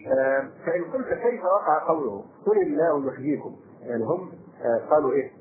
فإن قلت كيف وقع قوله قل الله يحييكم، يعني هم قالوا إيه؟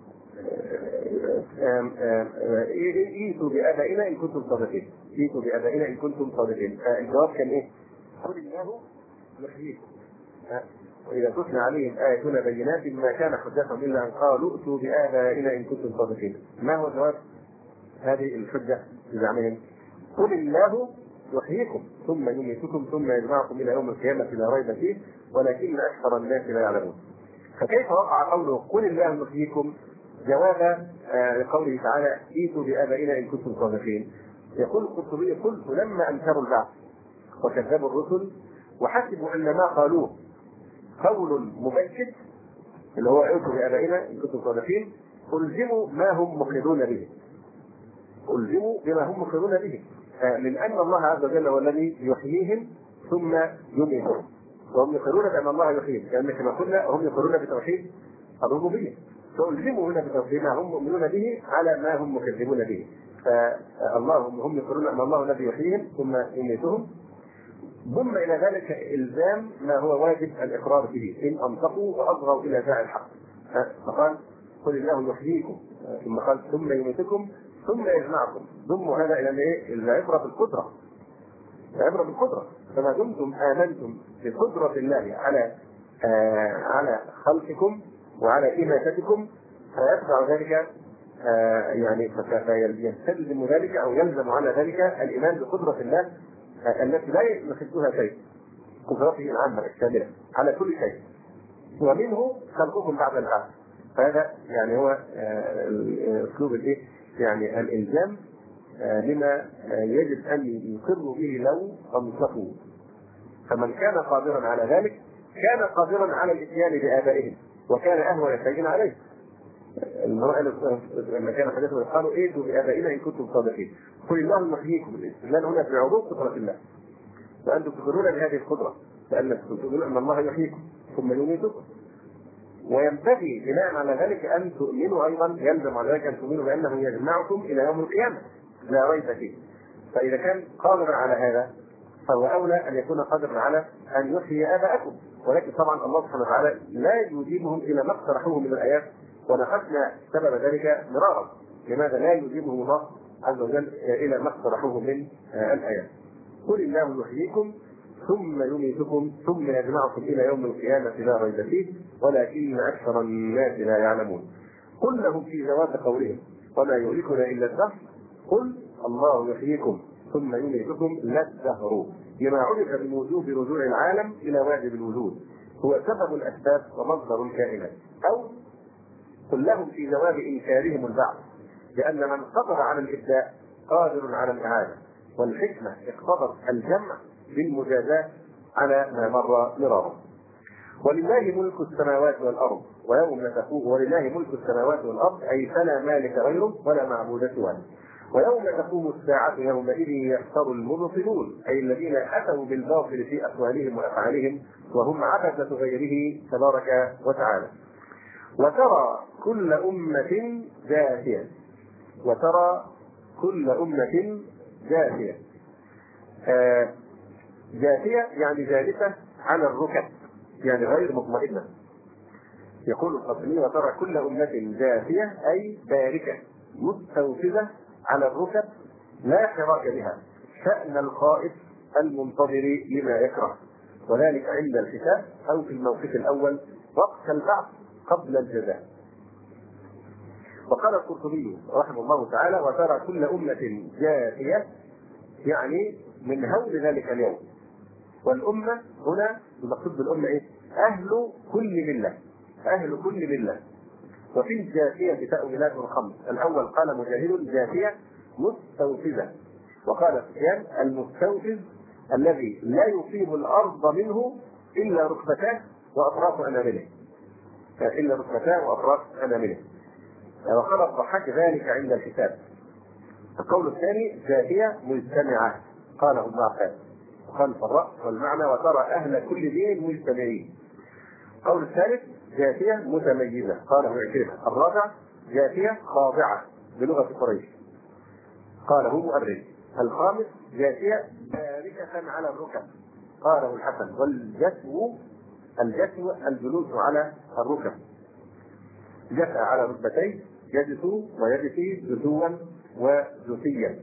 ايتوا بآبائنا إن كنتم صادقين، ايتوا بآبائنا إن كنتم صادقين. الجواب كان إيه؟ قل الله يحييكم. وإذا تتلى عليهم آياتنا بينات ما كان حجتهم إلا أن قالوا ائتوا بآبائنا إن كنتم صادقين. ما هو جواب هذه الحجة بزعمهم؟ قل الله يحييكم ثم يميتكم ثم يجمعكم إلى يوم القيامة لا ريب فيه ولكن أكثر الناس لا يعلمون. فكيف وقع قوله قل الله يحييكم جواب لقوله تعالى ائتوا بآبائنا إن كنتم صادقين؟ يقول القرطبي قلت لما أنكروا البعث وكذبوا الرسل وحسبوا أن ما قالوه قول مبكت اللي هو ائتوا بآبائنا إن كنتم صادقين ألزموا ما هم مخلدون به، ألزموا بما هم مخلدون به، من أن الله عز وجل هو الذي يحييهم ثم يميتهم، وهم يقرون بأن الله يحييهم، لأن كما قلنا هم يقرون بتوحيد الربوبية، فألزموا هنا بتوحيد ما هم مؤمنون به على ما هم مكذبون به. فالله هم يقرون أن الله الذي يحييهم ثم يميتهم، ضم إلى ذلك إلزام ما هو واجب الإقرار به إن أنطقوا وأصغوا إلى داعي الحق. فقال قل الله يحييكم ثم قال ثم يميتكم ثم يجمعكم، ضموا هذا إلى إيه؟ العبرة بالقدرة، العبرة بالقدرة. فما دمتم آمنتم بقدرة الله على خلقكم وعلى إماتتكم فيتبع ذلك يعني فيستلزم ذلك أو يلزم على ذلك الإيمان بقدرة الله التي لا يمسكها شيء، قدرته العامة الكاملة على كل شيء، ومنه خلقكم بعد البعث. فهذا يعني هو أسلوب الإيه؟ يعني الإلزام لما يجب أن يقروا به لو أنصفوا. فمن كان قادرا على ذلك كان قادرا على الإتيان بآبائهم وكان أهون شيء عليه. لما كان حديثهم قالوا ائتوا بآبائنا إن كنتم صادقين. قل الله يحييكم، الاستدلال هنا بعروض قدرة الله، فأنتم تقرون بهذه القدرة فأنتم تقولون أن الله يحييكم ثم يميتكم. وينبغي بناء على ذلك أن تؤمنوا أيضا، يلزم على ذلك أن تؤمنوا بأنه يجمعكم إلى يوم القيامة لا ريب فيه. فإذا كان قادرا على هذا فهو أولى أن يكون قادرا على أن يحيي آباءكم، ولكن طبعا الله سبحانه وتعالى لا يجيبهم إلى ما اقترحوه من الآيات، ونقشنا سبب ذلك مرارا. لماذا لا يجيبهم الله عز وجل إلى ما اقترحوه من الآيات؟ قل الله يحييكم ثم يميتكم ثم يجمعكم إلى يوم القيامة لا ريب فيه ولكن أكثر الناس لا يعلمون. قل لهم في جواب قولهم وما يهلكنا إلا الدهر قل الله يحييكم ثم يميتكم لا الدهر، بما عرف بوجوب رجوع العالم إلى واجب الوجود هو سبب الأسباب ومصدر الكائنات. أو قل لهم في جواب إنكارهم البعث لأن من قدر على الإبداء قادر على الإعادة، والحكمة اقتضت الجمع بالمجازاة على ما مر مرارا. ولله ملك السماوات والأرض ويوم تقوم، ولله ملك السماوات والأرض أي فلا مالك غيره ولا معبود سواه. ويوم تقوم الساعة يومئذ يخسر المبطلون أي الذين أتوا بالباطل في أقوالهم وأفعالهم وهم عبثة غيره تبارك وتعالى. وترى كل أمة جاثية، وترى كل أمة جاثية. جاثية يعني جالسة على الركب، يعني غير مطمئنة. يقول القاسمي وترى كل أمة جاثية أي باركة مستوفزة على الركب لا حراك بها، شأن الخائف المنتظر لما يكره، وذلك عند الحساب أو في الموقف الأول وقت البعث قبل الجزاء. وقال القرطبي رحمه الله تعالى وترى كل أمة جاثية يعني من هول ذلك اليوم. والأمة هنا المقصود بالأمة إيه؟ أهل كل ملة، أهل كل ملة. وفي الجاثية تأويلات خمس. الأول قال مجاهد جاثية مستوفزة، وقال سفيان المستوفز الذي لا يصيب الأرض منه إلا ركبتاه وأطراف أنامله، إلا ركبتاه وأطراف أنامله. وقال الضحاك ذلك عند الحساب. القول الثاني جاثية مجتمعة قاله ابن عباس، وقال في الرأس والمعنى وترى أهل كل دين مجتمعين. القول الثالث جاثية متميزة قاله عكرمة. الرابع جاثية خاضعة بلغة قريش قاله مؤرخ. الخامس جاثية باركة على الركب قاله الحسن. والجسو الجلوس على الركب، جسى على ركبتيه، يجسو ويجسي جسوا وجسيا.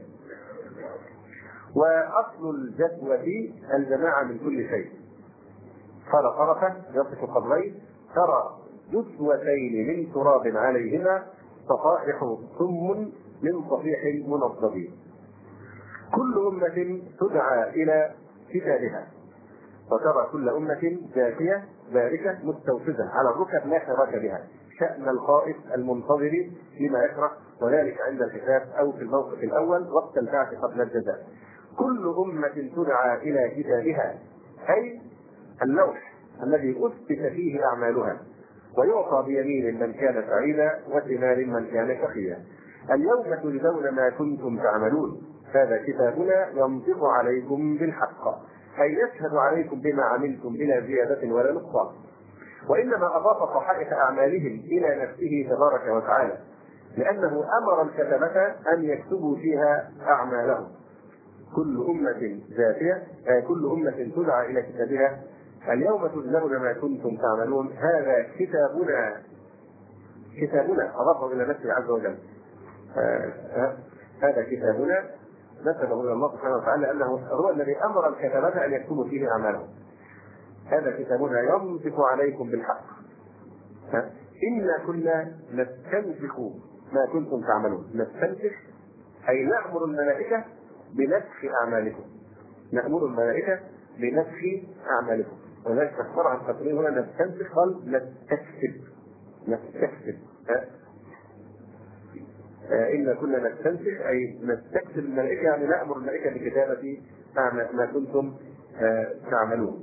وأصل الجسوة الجماعة من كل شيء. قال طرفة يصف قبرين: ترى جسوتين من تراب عليهما صفائح سم من صفيح منضد. كل أمة تدعى إلى كتابها، وترى كل أمة جاثية باركة مستوفزة على الركب لا حراك بها، شأن الخائف المنتظر لما يكره، وذلك عند الحساب أو في الموقف الأول وقت البعث قبل الجزاء. كل أمة تدعى إلى كتابها، أي اللوح الذي أثبت فيه أعمالها، ويعطى بيمين من كان سعيدا وشمال من كان شقيا. اليوم تجزون ما كنتم تعملون، هذا كتابنا ينطق عليكم بالحق، أي يشهد عليكم بما عملتم بلا زيادة ولا نقصان. وإنما أضاف صحائف أعمالهم إلى نفسه تبارك وتعالى، لأنه أمر الكتبة أن يكتبوا فيها أعمالهم. كل أمة ذاتية، كل أمة تدعى إلى كتابها. اليوم تجزون ما كنتم تعملون، هذا كتابنا أضافه إلى نفسه عز وجل. هذا كتابنا نسبه إلى الله سبحانه وتعالى أنه هو الذي أمر الكتبة أن يكتبوا فيه أعمالهم. هذا كتابنا ينطق عليكم بالحق. إنا كنا نستنسخ ما كنتم تعملون. نستنسخ أي نأمر الملائكة بنسخ أعمالكم. نأمر الملائكة بنسخ أعمالكم. ولذلك تفسر عن تقرير هنا نستنسخ قال نستكسب. إن كنا نستنسخ أي نستكسب الملائكة، يعني نأمر الملائكة بكتابة ما كنتم تعملون.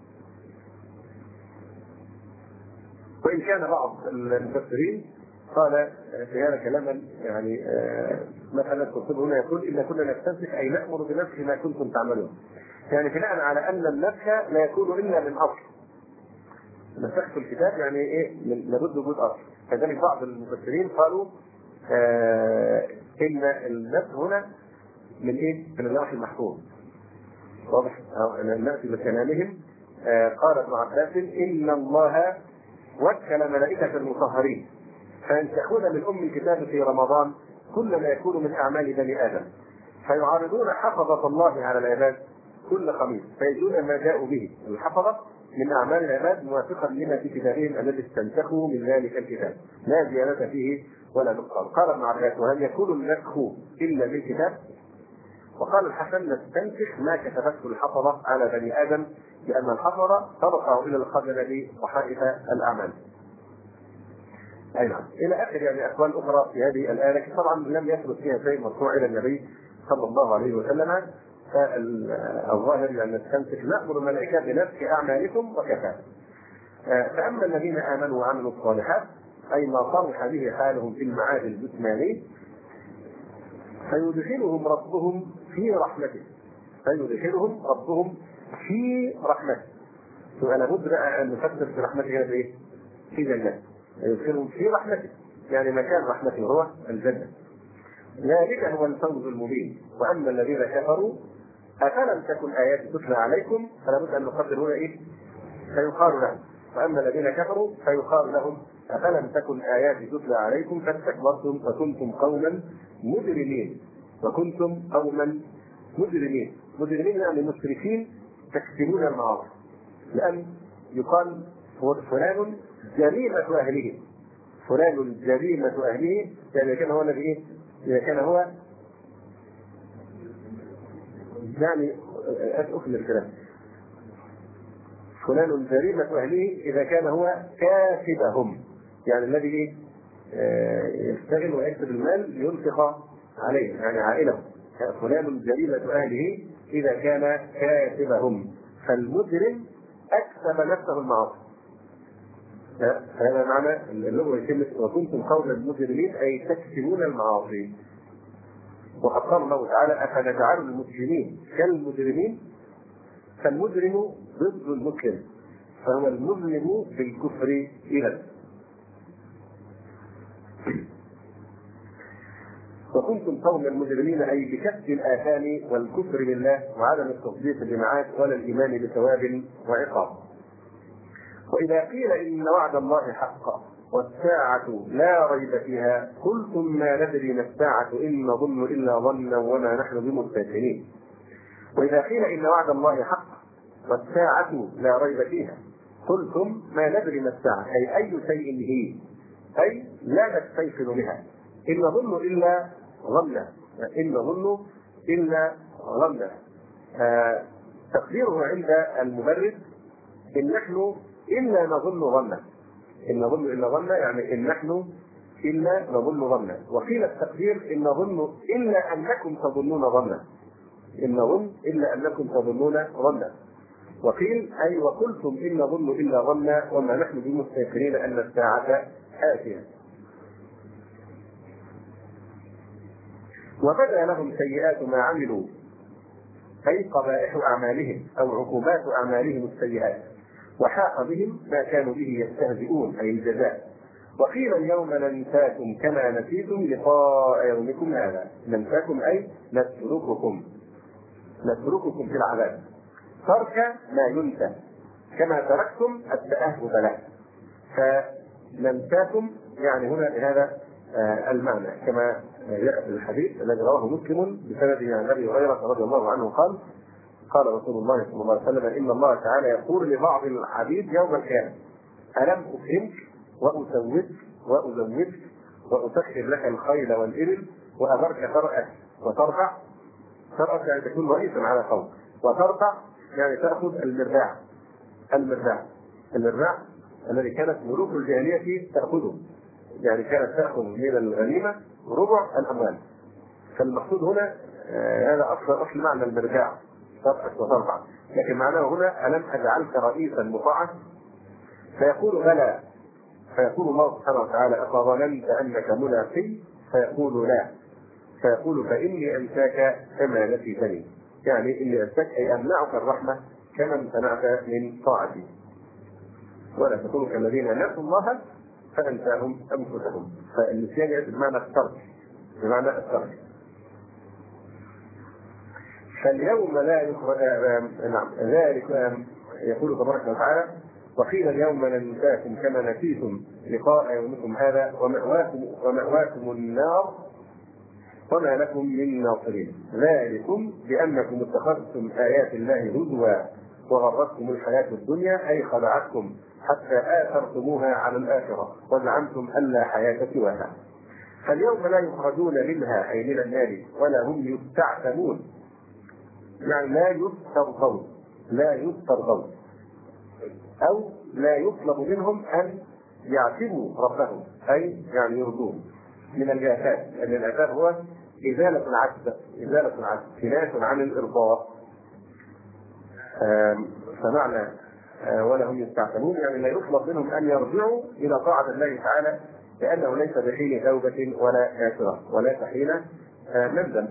وإن كان بعض المفسرين قال في هذا كلاما يعني مثلا القرطبي هنا يقول إن كنا نستنسخ أي نأمر بنسخ ما كنتم تعملون، يعني بناء على أن النسخ لا يكون إلا من أصل. نسخت الكتاب يعني إيه؟ لابد وجود أصل. كذلك بعض المفسرين قالوا إن النسخ هنا من إيه؟ من اللوح المحفوظ. واضح؟ نأتي بكلامهم. قال ابن عباس: إن الله وكل ملائكة المطهرين فينسخون من أم الكتاب في رمضان كل ما يكون من أعمال بني آدم، فيعارضون حفظة الله على العباد كل خميس فيجدون ما جاءوا به الحفظة من أعمال العباد موافقا لما في كتابهم الذي استنسخوا من ذلك الكتاب، لا زيادة فيه ولا نقصان. قال ابن عباس: وهل يكون النسخ إلا بالكتاب؟ وقال الحسن: نستنسخ ما كتبته الحفظة على بني آدم، لأن الحفظة ترفع إلى القدر صحائف الأعمال. أي نعم. إلى آخر يعني أقوال أخرى في هذه الآية، طبعا لم يثبت فيها شيء مرفوع إلى النبي صلى الله عليه وسلم. فالظاهر يعني نستنسخ نأمر الملائكة بنسخ أعمالكم وكفى. فأما الذين آمنوا وعملوا الصالحات أي ما صلح به حالهم في المعاد الجسماني فيدخلهم ربهم في رحمته. فيدخلهم ربهم في رحمته. فأنا بد أن نفسر في رحمته هذا إيه؟ في جنة. يدخلهم في رحمته يعني مكان رحمته هو الجنة. ذلك هو الفوز المبين. وأما الذين كفروا أفلم تكن آياتي تتلى عليكم، فلا بد أن نقدر هنا إيه؟ فيقال لهم. فأما الذين كفروا فيقال لهم أفلم تكن آياتي تتلى عليكم فاستكبرتم وكنتم قوما مجرمين. وكنتم قوما مجرمين. مجرمين يعني مسرفين تكسبون المعاصي. لأن يقال فلان جريمة أهله. فلان جريمة أهله يعني كان هو الذي إيه؟ إذا كان هو يعني أكمل الكلام. فلان جريمة أهله إذا كان هو كاسبهم، يعني الذي يشتغل ويكسب المال لينفق عليه يعني عائلة. فلان جريمة أهله إذا كان كاسبهم، فالمجرم أكسب نفسه المعاصي. هذا معنى اللغة كلمة وكنتم قوما مجرمين أي تكسبون المعاصي. وقد قال الله تعالى: أفنجعل المسلمين كالمجرمين. فالمجرم ضد المسلم، فهو المظلم بالكفر إذا. وكنتم قوما مجرمين، أي بكسب الآثام والكفر بالله وعدم التصديق بمعاد ولا الإيمان بثواب وعقاب. وإذا قيل إن وعد الله حق والساعة لا ريب فيها قلتم ما ندري ما الساعة إن نظن إلا ظنا وما نحن بمستيقنين. وإذا قيل إن وعد الله حق والساعة لا ريب فيها قلتم ما ندري ما الساعة، أي شيء هي، أي لا نستيقن بها، إن نظن إلا ظنا، إن نظن إلا ظنا. تقديره عند المبرد إن نحن إلا نظن ظنا، إن نظن إلا ظنا يعني إن نحن إلا نظن ظنا. وقيل التقدير إن نظن إلا أنكم تظنون ظنا، إن نظن إلا أنكم تظنون ظنا. وقيل أي وقلتم إن نظن إلا ظنا وما نحن بمستيقنين أن الساعة آتية. وبدا لهم سيئات ما عملوا، أي قبائح أعمالهم أو عقوبات أعمالهم السيئات، وحاق بهم ما كانوا به يستهزئون أي الجزاء. وقيل اليوم ننساكم كما نسيتم لقاء يومكم هذا، ننساكم أي نترككم في العذاب، ترك ما ينسى كما تركتم التأهب له، فننساكم يعني هنا بهذا المعنى كما جاء في الحديث الذي رواه مسلم بسنده عن ابي هريره رضي الله عنه قال رسول الله صلى الله عليه وسلم ان الله تعالى يقول لبعض العبيد يوم القيامه الم اكرمك وازودك واسخر لك الخيل والابل وامرك ترأس وترفع، ترأس يعني تكون رئيسا على قوم، وترفع يعني تأخذ المرباع الذي كانت ملوك الجاهلية تأخذه، يعني كانت تأخذ من الغنيمة ربع الأموال. فالمقصود هنا هذا أصل معنى المرجاع، ترأس وترفع، لكن معناه هنا ألم أجعلك رئيسا مطاعا؟ فيقول بلى، فيقول الله سبحانه وتعالى أفظننت أنك ملاقي؟ فيقول لا، فيقول فإني أنساك كما نسيتني، يعني إني أنساك أي أمنعك الرحمة كما امتنعت من طاعتي، ولا تكونوا كالذين نسوا الله فأنساهم أنفسهم. فالنسيان يأتي بمعنى الترك، فاليوم لا يخرج ذلك يقول تبارك وتعالى وقيل اليوم ننساكم كما نسيتم لقاء يومكم هذا ومأواكم النار وما لكم من ناصرين، ذلكم بأنكم اتخذتم آيات الله هزوا وغرتكم الحياة الدنيا، أي خدعتكم حتى آثرتموها على الآخرة وزعمتم أن لا حياة سواها. فاليوم لا يخرجون منها أي من النار ولا هم يستعتبون، يعني لا يسترضون أو لا يطلب منهم أن يعتبوا ربهم، أي يعني يرضوه من الآفات، لأن الآفات هو إزالة العجز كناية عن الإرضاء. فمعنى ولا هم يستعتبون يعني لا يطلب منهم أن يرجعوا إلى طاعة الله تعالى، لأنه ليس بحين توبة ولا آثرة وليس حين ندم.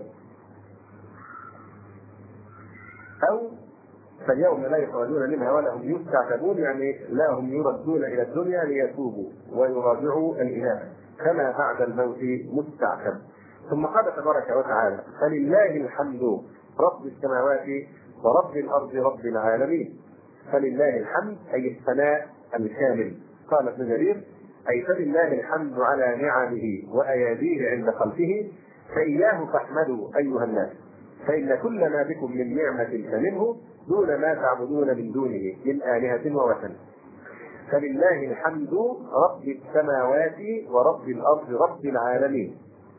أو فاليوم لا يخرجون منها ولا هم يستعتبون يعني لا هم يردون إلى الدنيا ليتوبوا ويراجعوا الإله كما بعد الموت مستعتب. ثم قال تبارك وتعالى فلله الحمد رب السماوات ورب الأرض رب العالمين. فلله الحمد أي الثناء الكامل. قال ابن جرير أي فلله الحمد على نعمه وأياديه عند خلقه، فإياه فاحمدوا أيها الناس، فإن كل ما بكم من نعمة فمنه دون ما تعبدون من دونه من آلهة ووثن. فلله الحمد رب السماوات ورب الأرض رب العالمين.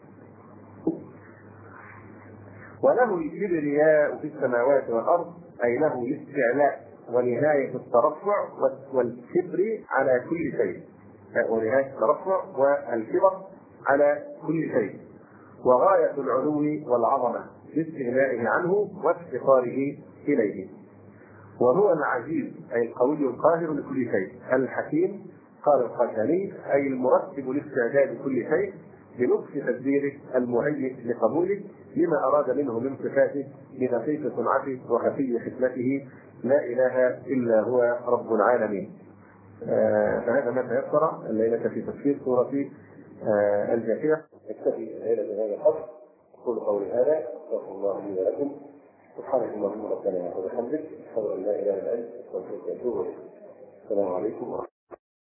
وله الكبرياء في السماوات والأرض أي له الاستعلاء ونهاية الترفع والكبر على كل شيء، ونهاية الترفع والكبر على كل شيء، وغاية العلو والعظمة باستغنائه عنه وافتقاره إليه. وهو العزيز أي القوي القاهر لكل شيء، الحكيم قال القشاني أي المرتب لاستعداد كل شيء بلطف تدبيره المهيئ لقبوله لما أراد منه من صفاته بدقيق صنعته وخفي حكمته، لا إله إلا هو رب العالمين. فهذا ما تيسر الليلة في تفسير سورة الجاثية. نكتفي الليلة بهذا القدر. أقول قولي هذا، أستغفر الله لي ولكم. سبحانك اللهم ربنا وبحمدك، أشهد أن لا إله إلا أنت، أستغفرك وأتوب إليك. السلام عليكم ورحمة الله.